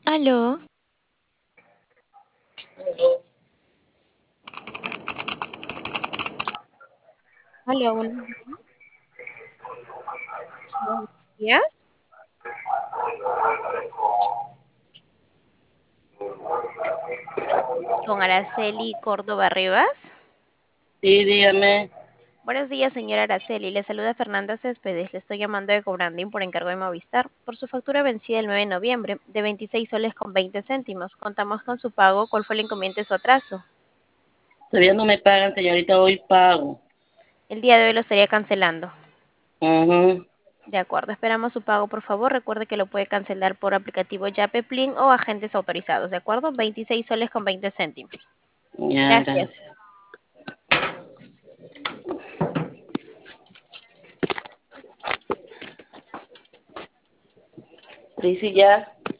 Aló, aló, buenos días. Con Araceli Córdoba Rivas. Sí, dígame. Buenos días, señora Araceli. Le saluda Fernanda Céspedes. Le estoy llamando de Cobrandín por encargo de Movistar por su factura vencida el 9 de noviembre de 26 soles con 20 céntimos. Contamos con su pago. ¿Cuál fue el inconveniente de su atraso? Todavía no me pagan, señorita, hoy pago. El día de hoy lo estaría cancelando. Ujú. De acuerdo, esperamos su pago, por favor. Recuerde que lo puede cancelar por aplicativo Yape, Plin o agentes autorizados. ¿De acuerdo? 26 soles con 20 céntimos. Ya, Gracias. gracias. Sí, sí, ya.